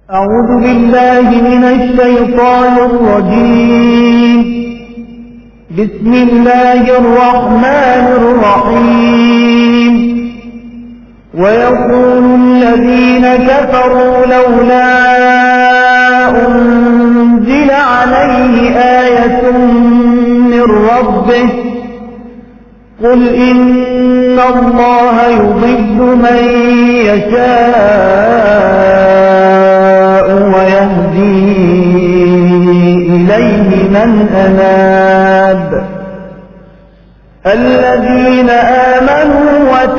أعوذ بالله من الشيطان الرجيم. بسم الله الرحمن الرحيم. ويقول الذين كفروا لولا أنزل عليه آية من ربه قل إن الله يضل من يشاء ويهدي إليه من أناب الذين آمنوا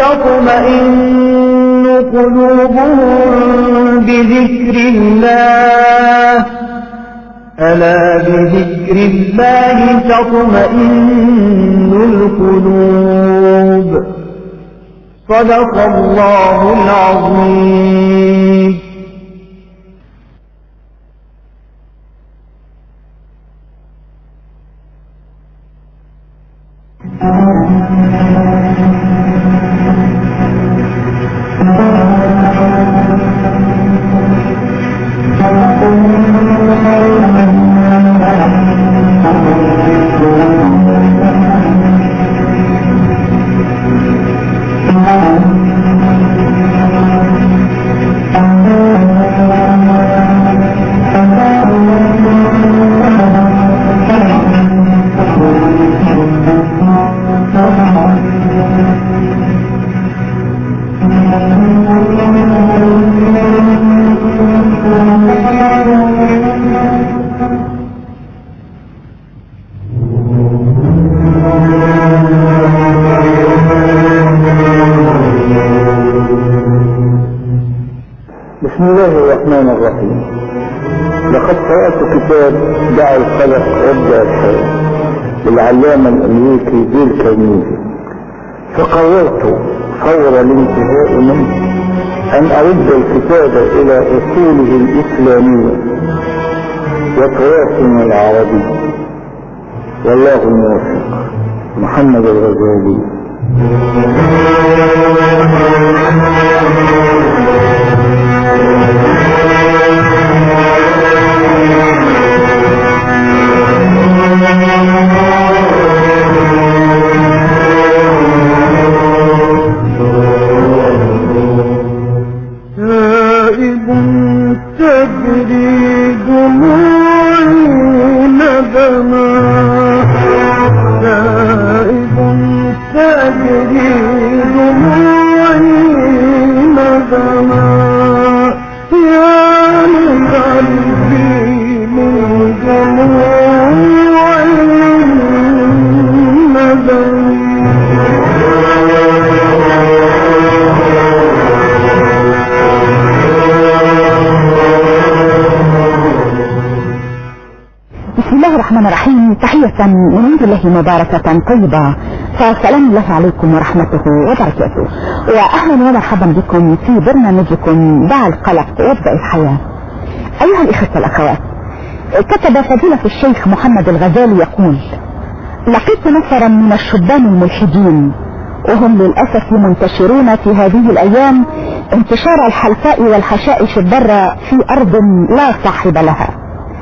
وتطمئن قلوبهم بذكر الله ألا بذكر الله تطمئن القلوب. صدق الله العظيم. بسم الله الرحمن الرحيم. لقد قرأت كتاب دع القلق وابدأ الحياة للعلامة الأمريكي بيل كارنيجي، فقررت فور الانتهاء منه أن أرد الكتاب إلى أصوله الإسلامية وتراثنا العربي. والله الموفق. محمد الغزالي. تحية من عند الله مباركة طيبة، فسلام الله عليكم ورحمته وبركاته، وأهلا ومرحبا بكم في برنامجكم دع القلق وابدأ الحياة. أيها الإخوة والأخوات، كتب فضيلة الشيخ محمد الغزالي يقول: لقيت نفرا من الشبان الملحدين، وهم للأسف منتشرون في هذه الأيام انتشار الحلفاء والحشائش الضارة في أرض لا صاحب لها،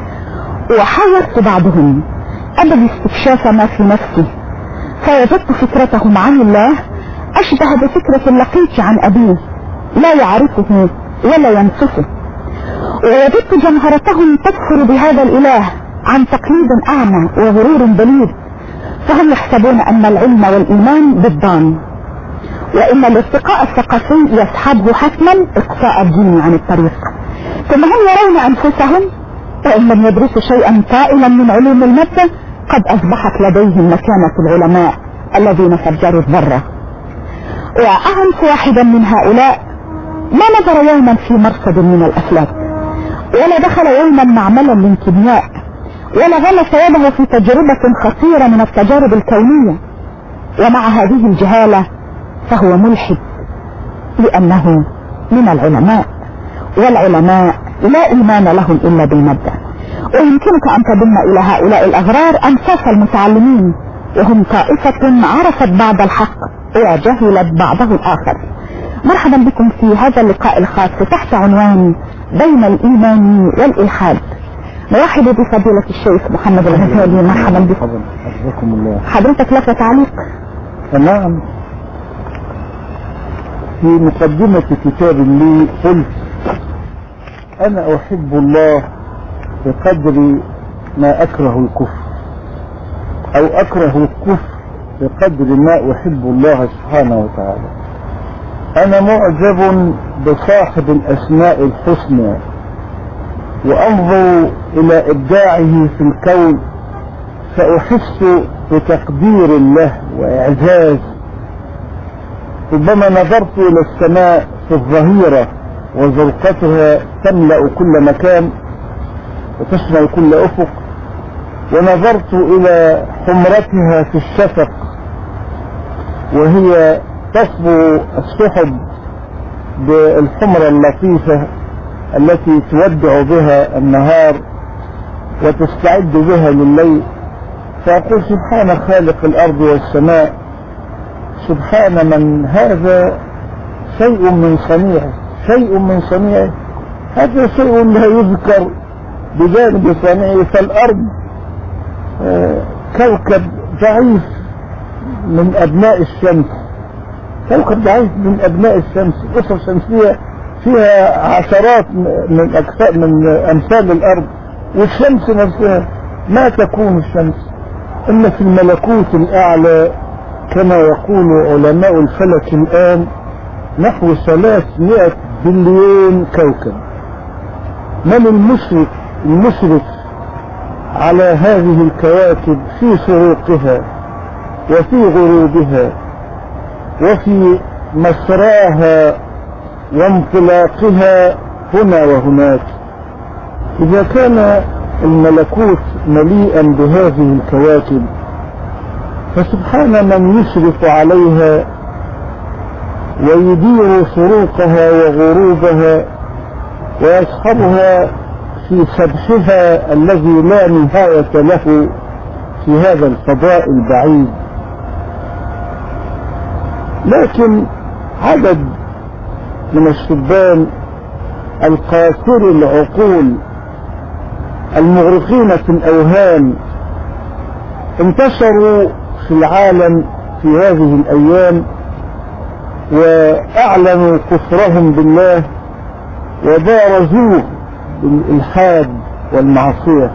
وحاورت بعضهم أبدي استكشاف ما في نفسي، فوجدت فكرتهم عن الله أشبه بفكرة اللقيط عن أبيه لا يعرفه ولا ينصفه، ووجدت جمهرتهم تكفر بهذا الإله عن تقليد أعمى وغرور بليد، فهم يحسبون أن العلم والإيمان ضدان، وإن الارتقاء الثقافي يسحبه حتما إقصاء الدين عن الطريق، ثم هم يرون أنفسهم وإن لم يدرسوا شيئا طائلا من علوم المادة قد أصبحت لديهم مكانة العلماء الذين فجروا الذرة. وأعنف واحدا من هؤلاء ما نظر يوما في مرصد من الأفلاك، ولا دخل يوما معملا للكيمياء، ولا غمس يده في تجربة خطيرة من التجارب الكونية، ومع هذه الجهالة فهو ملحد لأنه من العلماء، والعلماء لا إيمان لهم إلا بالمادة. ويمكنك أن تضم إلى هؤلاء الأغرار أنفاس المتعلمين، وهم طائفة عرفت بعض الحق وجهلت بعضه الآخر. مرحبا بكم في هذا اللقاء الخاص تحت عنوان بين الإيمان والإلحاد. نرحب بفضيلة الشيخ محمد الغزالي، مرحبا بكم. حفظكم الله. حضرتك لك تعليق؟ نعم. في مقدمة كتاب لي قلت أنا أحب الله بقدر ما أكره الكفر، أو أكره الكفر بقدر ما أحب الله سبحانه وتعالى. أنا معجب بصاحب الأسماء الحسنى وأنظر إلى إبداعه في الكون فأحس بتقدير الله وإعجاز. ربما نظرت إلى السماء في الظهيرة وزرقتها تملأ كل مكان وتشمل كل أفق، ونظرت إلى حمرتها في الشفق وهي تصبو السحب بالحمرة اللطيفة التي تودع بها النهار وتستعد بها لليل، فأقول سبحان خالق الأرض والسماء، سبحان من هذا شيء من صنيعه، شيء من صنيعه، هذا شيء لا يذكر بجانب صنيعه. فالأرض كوكب ضعيف من أبناء الشمس، كوكب ضعيف من أبناء الشمس. الأسرة الشمسية فيها عشرات من أمثال الأرض، والشمس نفسها ما تكون الشمس إلا في الملكوت الأعلى كما يقول علماء الفلك الآن نحو 300 بليون كوكب. من المشرف على هذه الكواكب في شروقها وفي غروبها وفي مسراها وانطلاقها هنا وهناك؟ إذا كان الملكوت مليئا بهذه الكواكب فسبحان من يشرف عليها ويدير شروقها وغروبها ويصحبها في سبحها الذي لا نهاية له في هذا الفضاء البعيد. لكن عدد من الشبان القاصر العقول المغرقين في الأوهام انتشروا في العالم في هذه الأيام وأعلنوا كفرهم بالله وبارزوه بالإلحاد والمعصية.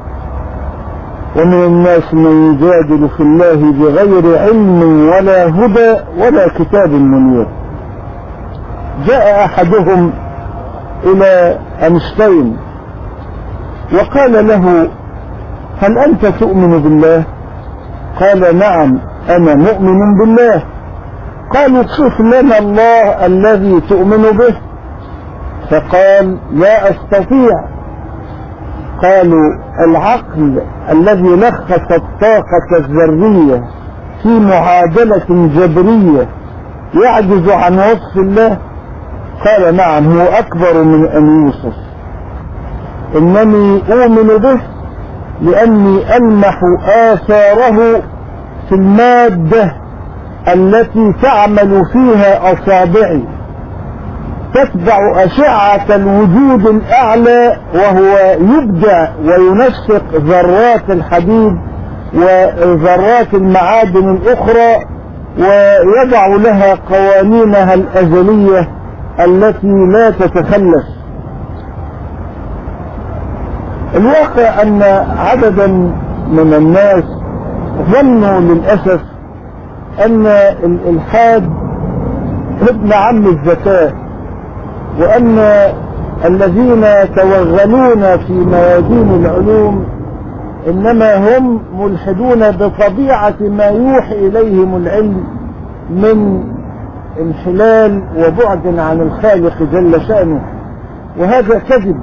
ومن الناس من يجادل في الله بغير علم ولا هدى ولا كتاب منير. جاء أحدهم إلى أينشتاين وقال له هل أنت تؤمن بالله؟ قال نعم أنا مؤمن بالله. قالوا صف لنا الله الذي تؤمن به. فقال لا أستطيع. قالوا العقل الذي لخص الطاقة الذرية في معادلة جبرية يعجز عن وصف الله؟ قال نعم هو أكبر من أن يوصف. إنني أؤمن به لأني ألمح آثاره في المادة التي تعمل فيها أصابعي، تتبع أشعة الوجود الأعلى وهو يبدع وينسق ذرات الحديد وذرات المعادن الأخرى ويضع لها قوانينها الأزلية التي لا تتخلف. الواقع أن عددا من الناس ظنوا للأسف أن الإلحاد ابن عم الذكاء، وأن الذين توغلون في ميادين العلوم إنما هم ملحدون بطبيعة ما يوحي إليهم العلم من انحلال وبعد عن الخالق جل شأنه، وهذا كذب.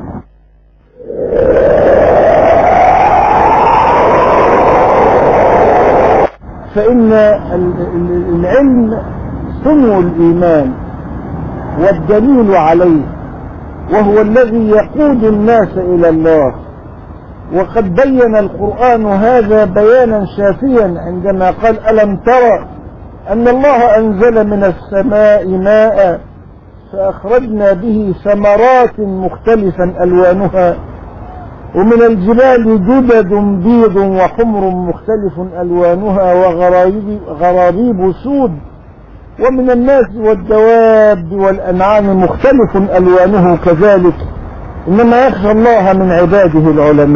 فإن العلم سمو الإيمان والدليل عليه، وهو الذي يقود الناس إلى الله. وقد بين القرآن هذا بيانا شافيا عندما قال ألم ترى أن الله أنزل من السماء ماء فأخرجنا به ثمرات مختلفا ألوانها ومن الجبال جدد بيض وحمر مختلف ألوانها وغرابيب سود ومن الناس والدواب والأنعام مختلف ألوانه كذلك إنما يخشى الله من عباده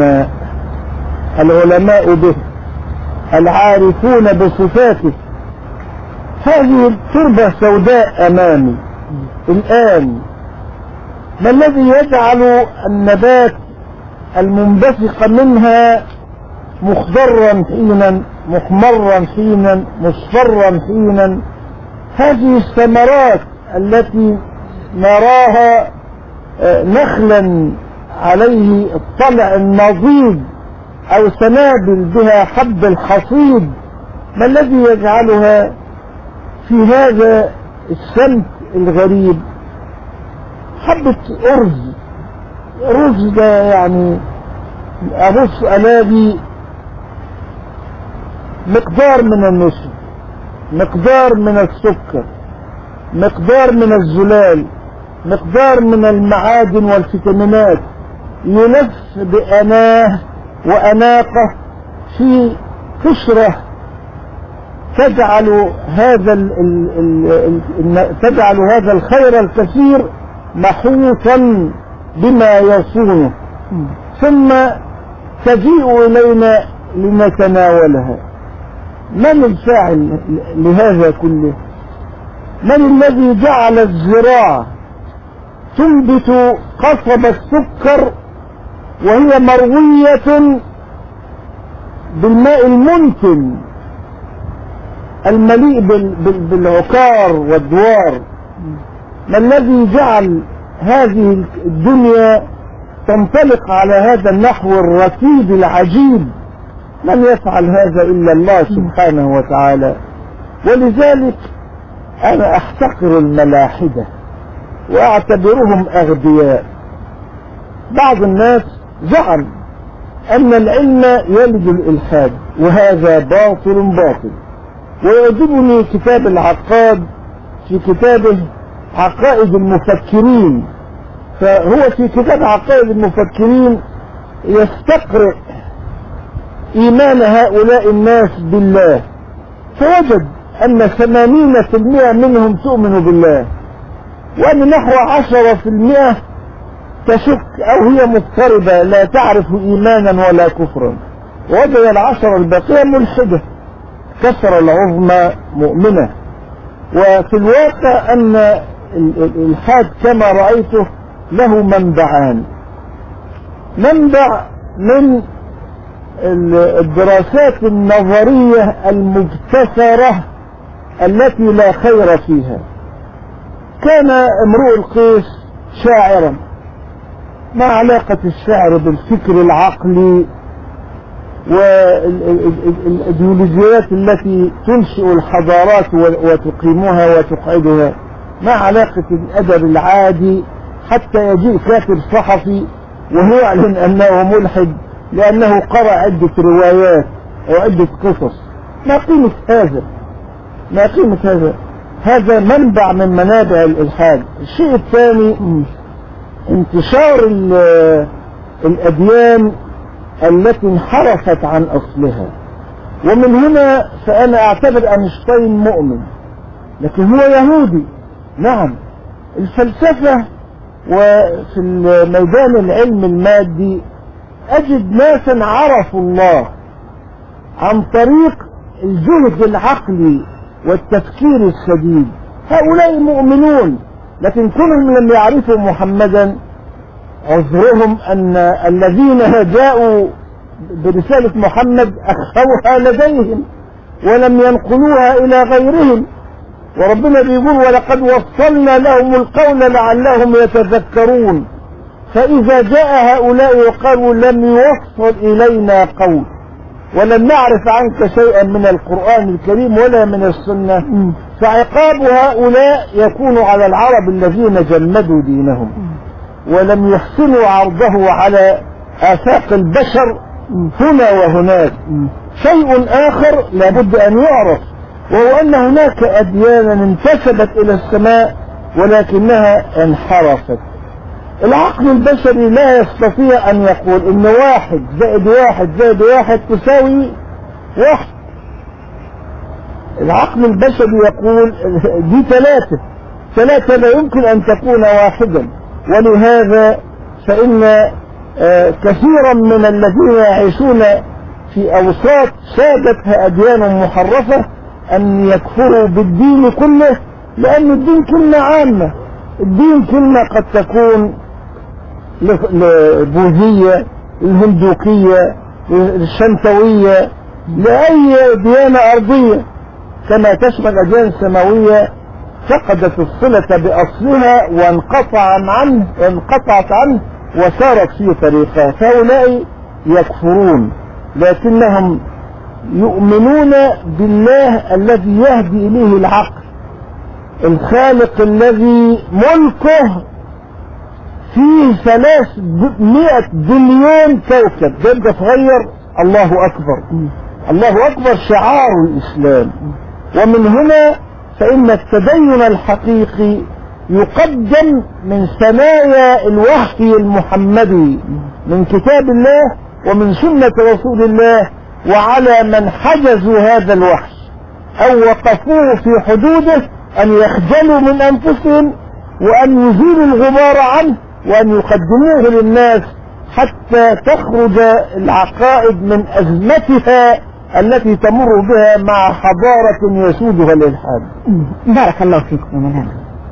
العلماء به العارفون بصفاته. هذه التربة سوداء أمامي الآن، ما الذي يجعل النبات المنبثق منها مخضرا حينا، محمرا حينا، مصفرا حينا؟ هذه الثمرات التي نراها نخلا عليه الطلع النضيد أو سنابل بها حب الحصيد، ما الذي يجعلها في هذا السمت الغريب؟ حبة رز ده يعني أبص ألاقي مقدار من النشا، مقدار من السكر، مقدار من الزلال، مقدار من المعادن والفيتامينات، يلف بأناه وأناقة في قشرة تجعل هذا الخير الكثير محوطا بما يصونه، ثم تجيء إلينا لنتناولها. من الفاعل لهذا كله؟ من الذي جعل الزراعة تنبت قصب السكر وهي مروية بالماء المنتن المليء بالعكار والدوار؟ ما الذي جعل هذه الدنيا تنطلق على هذا النحو الرتيب العجيب؟ من يفعل هذا إلا الله سبحانه وتعالى. ولذلك أنا أحتقر الملاحدة وأعتبرهم أغبياء. بعض الناس زعم أن العلم يلد الإلحاد، وهذا باطل. ويعجبني كتاب العقاد في كتابه عقائد المفكرين، فهو في كتاب عقائد المفكرين يستقرئ إيمان هؤلاء الناس بالله، فوجد أن 80% منهم تؤمن بالله، وأن نحو 10% تشك أو هي مضطربة لا تعرف إيمانا ولا كفرا، ووجد 10 الباقية ملحدة، كسر العظمى مؤمنة. وفي الواقع أن الإلحاد كما رأيته له منبعان: منبع من الدراسات النظرية المبتسرة التي لا خير فيها. كان امرؤ القيس شاعرا، ما علاقة الشعر بالفكر العقلي والإيديولوجيات التي تنشئ الحضارات وتقيمها وتقعدها؟ ما علاقة الأدب العادي حتى يجيء كاتب صحفي وهو يعلن أنه ملحد لأنه قرأ عدة روايات أو عدة قصص؟ ما قيمة هذا؟ ما قيمة هذا؟ هذا منبع من منابع الإلحاد. الشيء الثاني انتشار الأديان التي انحرفت عن أصلها. ومن هنا فأنا أعتبر أينشتاين مؤمن، لكن هو يهودي. نعم، الفلسفة وفي ميدان العلم المادي أجد ناسا عرفوا الله عن طريق الجهد العقلي والتفكير السديد، هؤلاء مؤمنون، لكن كلهم لم يعرفوا محمدا. عذرهم أن الذين جاءوا برسالة محمد أخفوها لديهم ولم ينقلوها إلى غيرهم، وربنا بيقول: ولقد وصلنا لهم القول لعلهم يتذكرون. فإذا جاء هؤلاء وقالوا لم يوصل إلينا قول ولم نعرف عنك شيئا من القرآن الكريم ولا من السنة، فعقاب هؤلاء يكون على العرب الذين جمدوا دينهم ولم يحسنوا عرضه على آفاق البشر هنا وهناك. شيء آخر لابد أن يعرف، وهو أن هناك أديانا انتسبت إلى السماء ولكنها انحرفت. العقل البشري لا يستطيع ان يقول ان 1+1+1 تساوي 1. العقل البشري يقول دي 3 لا يمكن ان تكون 1. ولهذا فان كثيرا من الذين يعيشون في اوساط سادتها اديان محرفة ان يكفروا بالدين كله، لان الدين كلمة عامة. الدين كلمة قد تكون البوذية، الهندوكية، الشنتوية، لأي ديانة أرضية، كما تشمل الأديان السماوية فقدت الصلة بأصلها وانقطعت عنه وسارت في طريقها. فهؤلاء يكفرون، لكنهم يؤمنون بالله الذي يهدي إليه العقل، الخالق الذي ملكه فيه 300 بليون كوكب. ده تغير الله أكبر. الله أكبر شعار الإسلام. ومن هنا فإن التدين الحقيقي يقدم من ثنايا الوحي المحمدي من كتاب الله ومن سنة رسول الله، وعلى من حجزوا هذا الوحي أو وقفوه في حدوده أن يخجلوا من أنفسهم وأن يزيلوا الغبار عنه وأن يقدموه للناس حتى تخرج العقائد من أزمتها التي تمر بها مع حضارة يسودها الإلحاد. بارك الله فيكم يا مولانا،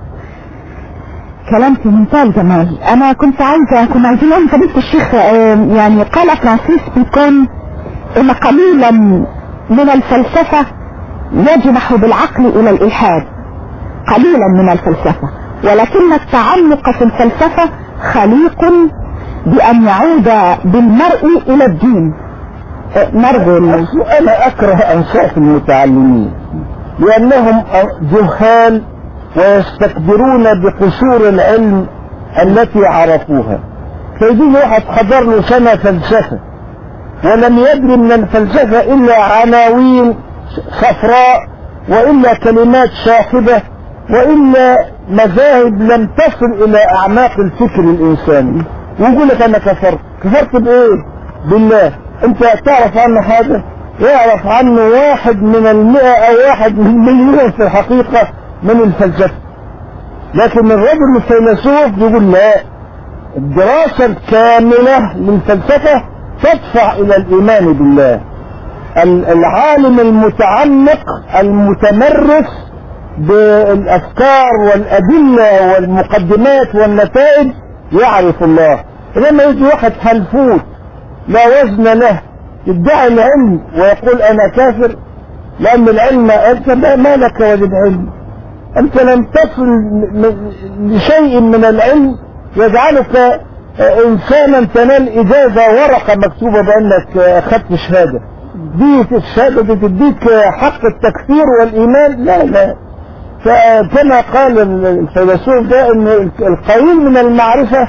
كلام في منتهى الجمال. أنا كنا عايزين نقول فضيلة الشيخ يعني قال فرانسيس بيكون إن قليلا من الفلسفة يجنح بالعقل إلى الإلحاد، قليلا من الفلسفة، ولكن التعمق في الفلسفة خليق بأن يعود بالمرء إلى الدين. نرجو. أنا أكره أنصاف المتعلمين لأنهم جهال ويستكبرون بقصور العلم التي عرفوها. فيجي واحد حضر له سنة فلسفة ولم يدري من الفلسفة إلا عناوين صفراء وإلا كلمات شاخبة وإلا مذاهب لم تصل إلى أعماق الفكر الإنساني، ويقول لك أنا كفرت بإيه؟ بالله. أنت تعرف عنه حاجة؟ يعرف عنه 1 من 100 أو 1 من 1,000,000 في الحقيقة من الفلسفة. لكن الرجل الفيلسوف يقول لا، الدراسة الكاملة للفلسفة تدفع إلى الإيمان بالله. العالم المتعمق المتمرس بالأفكار والأدلة والمقدمات والنتائج يعرف الله. لما يجي واحد هلفوت لا وزن له يدعي العلم ويقول أنا كافر، لأن العلم أنت ما لك وللعلم، أنت لم تصل لشيء من العلم يجعلك إنسانا تنال إجازة ورقة مكتوبة بأنك أخذت شهادة. دي الشهادة دي تديك حق التكفير والإيمان؟ لا. فكما قال الفيلسوف ده ان القليل من المعرفة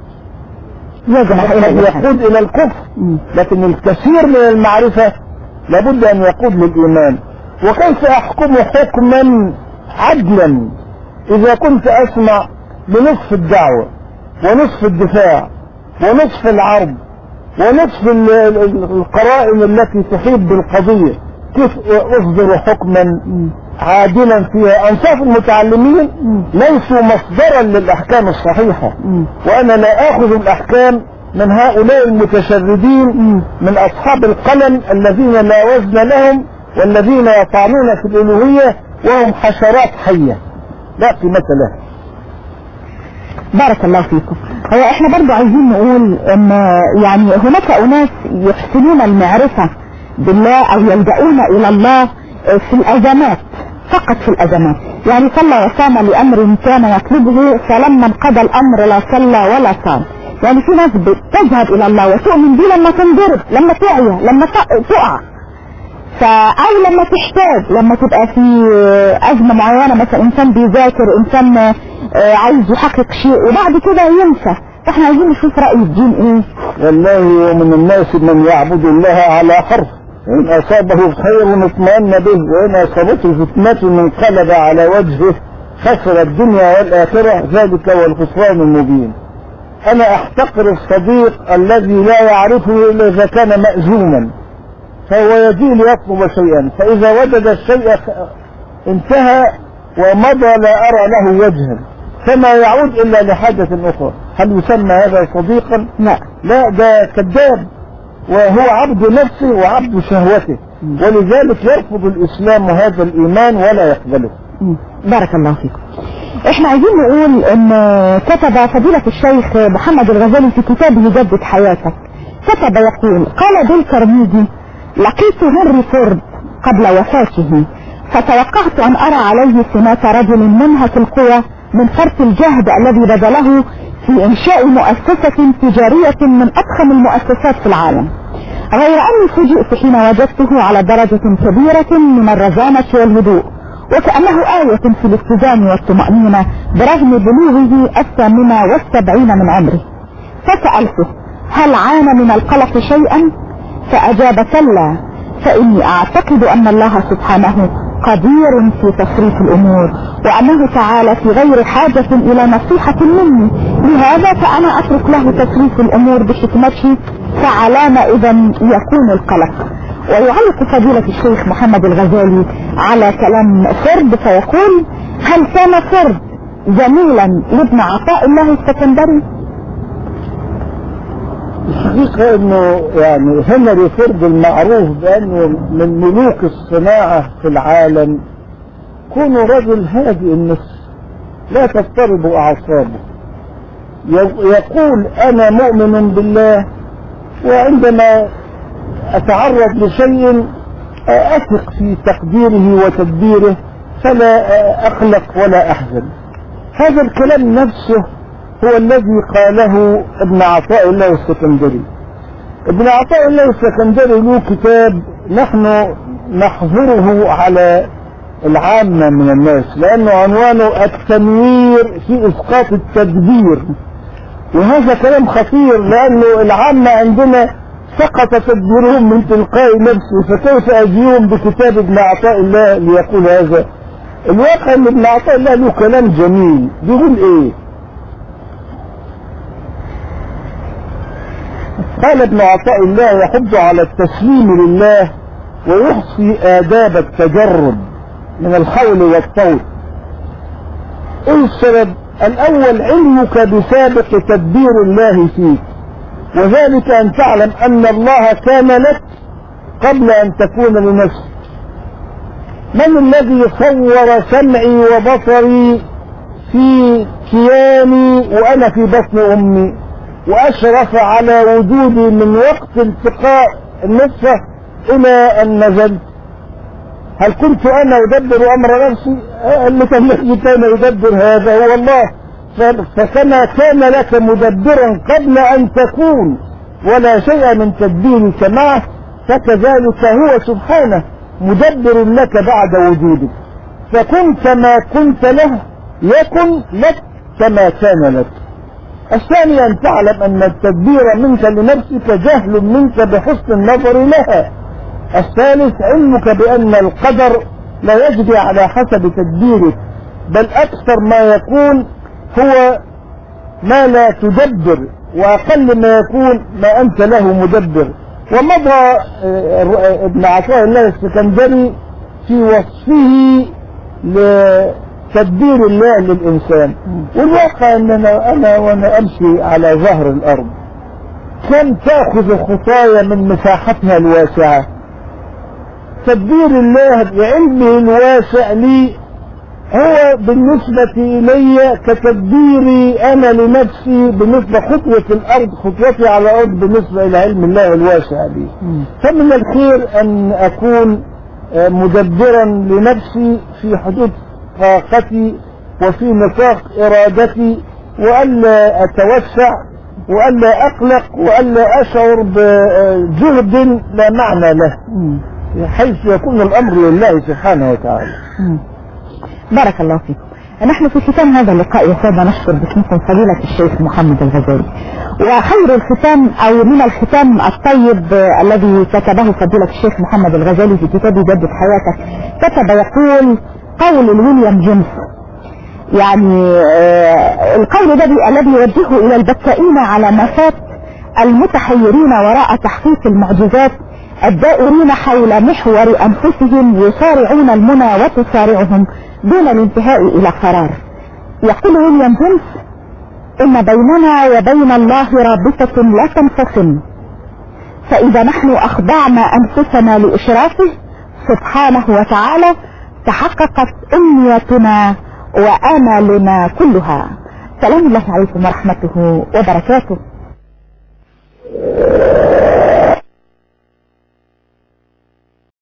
يقود الى الكفر، لكن الكثير من المعرفة لابد ان يقود للإيمان. وكيف احكم حكما عدلا اذا كنت اسمع بنصف الدعوة ونصف الدفاع ونصف العرض ونصف القرائن التي تحيط بالقضية؟ كيف اصدر حكما عادلا فيها؟ أنصاف المتعلمين ليسوا مصدرا للأحكام الصحيحة، وأنا لا أخذ الأحكام من هؤلاء المتشردين من أصحاب القلم الذين لا وزن لهم والذين يطعنون في الألوهية وهم حشرات حية لا قيمة لها. بارك الله فيكم. هو احنا برضو عايزين نقول ان يعني هناك أناس يحسنون المعرفة بالله أو يلجؤون إلى الله في الأزمات، فقط في الأزمات. يعني صلى وصام لأمر كان يطلبه فلما انقضى الأمر لا صلى ولا صام. يعني في ناس تذهب إلى الله وتؤمن به لما تنضرب، لما تعيا، لما تقع، أو لما تحتاج، لما تبقى في أزمة معينة، مثلا إنسان بيذاكر، إنسان عايز يحقق شيء وبعد كده ينسى. فاحنا عايزين نشوف رأي الدين إيه. والله ومن الناس من يعبد الله على حرف، إن أصابه خير اطمأن به وإن أصابته فتنة انقلب على وجهه خسر الدنيا والآخرة، ذلك هو الخسران المبين. أنا أحتقر الصديق الذي لا يعرفه إلا إذا كان مأزوما، فهو يجي ليطلب شيئا، فإذا وجد الشيء انتهى ومضى لا أرى له وجها، فما يعود إلا لحاجة أخرى. هل يسمى هذا صديقا؟ لا، ده كذاب، وهو عبد نفسه وعبد شهوته، ولذلك يرفض الإسلام هذا الإيمان ولا يقبله. بارك الله فيكم. احنا عايزين نقول ان كتب فضيلة الشيخ محمد الغزالي في كتابه جدد حياتك، كتب يقول: قال ديل كارنيجي: لقيت هنري فورد قبل وفاته، فتوقعت ان ارى عليه سمات رجل منهك القوى من فرط الجهد الذي بذله في انشاء مؤسسة تجارية من اضخم المؤسسات في العالم، غير اني فوجئت حين وجدته على درجة كبيرة من الرزانة والهدوء، وكأنه آية في الاتزان والطمأنينة برغم بلوغه 78 من عمره. فسألته: هل عانى من القلق شيئا؟ فأجاب: كلا، فإني أعتقد أن الله سبحانه قدير في تصريف الأمور، وأنه تعالى في غير حاجة إلى نصيحة مني، لهذا فأنا أترك له تصريف الأمور بحكمته، فعلام إذا يكون القلق. ويعلق فضيلة الشيخ محمد الغزالي على كلام فرد فيقول: هل كان فرد زميلا لابن عطاء الله السكندري؟ الحقيقة انه يعني هنري فورد المعروف بانه من ملوك الصناعة في العالم، كونه رجل هادئ النفس لا تضطرب اعصابه، يقول: انا مؤمن بالله، وعندما اتعرض لشيء اثق في تقديره وتدبيره، فلا اقلق ولا احزن. هذا الكلام نفسه هو الذي قاله ابن عطاء الله السكندري. ابن عطاء الله السكندري له كتاب نحن نحظره على العامة من الناس، لأنه عنوانه التنوير في إسقاط التدبير، وهذا كلام خطير، لأنه العامة عندنا سقط تدبيرهم من تلقاء نفسه، فكيف أجيهم بكتاب ابن عطاء الله ليقول هذا؟ الواقع ان ابن عطاء الله له كلام جميل، بيقول ايه؟ قال ابن عطاء الله: يحض على التسليم لله ويحصي آداب التجرد من الحول والطول. ايه السبب؟ الاول: علمك بسابق تدبير الله فيك، وذلك ان تعلم ان الله كان لك قبل ان تكون لنفسك. من الذي صور سمعي وبصري في كياني وانا في بطن امي، واشرف على وجودي من وقت التقاء النطفة الى ان نزلت؟ هل كنت انا ادبر امر نفسي؟ الذي كان يدبر هذا هو الله. فكما كان لك مدبرا قبل ان تكون ولا شيء من تدبيرك معه، فكذلك هو سبحانه مدبر لك بعد وجودك. فكن كما كنت له يكن لك كما كان لك. الثاني: أن تعلم أن التدبير منك لنفسك جهل منك بحسن النظر لها. الثالث: علمك بأن القدر لا يجري على حسب تدبيرك، بل أكثر ما يكون هو ما لا تدبر، وأقل ما يكون ما أنت له مدبر. ومضى ابن عطاء الله السكندري في وصفه لتدبير الله للإنسان. والواقع أننا وأنا أمشي على ظهر الأرض كم تأخذ خطايا من مساحتها الواسعة. تدبير الله بعلمه الواسع لي هو بالنسبة إلي كتدبيري أنا لنفسي، بالنسبة خطوة الأرض خطوتي على الأرض بالنسبة إلى علم الله الواسع لي. فمن الخير أن أكون مدبرا لنفسي في حدود طاقتي وفي نطاق إرادتي، وألا أتوسع وألا أقلق وألا أشعر بجهد لا معنى له، حيث يكون الأمر لله سبحانه وتعالى. بارك الله فيكم. نحن في ختام هذا اللقاء يا سادة نشكر باسمكم فضيلة الشيخ محمد الغزالي، وخير الختام أو من الختام الطيب الذي كتبه فضيلة الشيخ محمد الغزالي في كتابه جدد حياتك، كتب يقول: قول ويليام جيمس: يعني القول ده الذي يوجهه الى البكائين على مفات المتحيرين وراء تحقيق المعجزات الدائرين حول محور انفسهم يصارعون المنى وتصارعهم دون الانتهاء الى قرار. يقول ويليام جيمس ان بيننا وبين الله رابطة لا تنفصل، فاذا نحن اخضعنا انفسنا لاشرافه سبحانه وتعالى تحققت امنيتنا وامالنا كلها. سلام الله عليكم ورحمته وبركاته.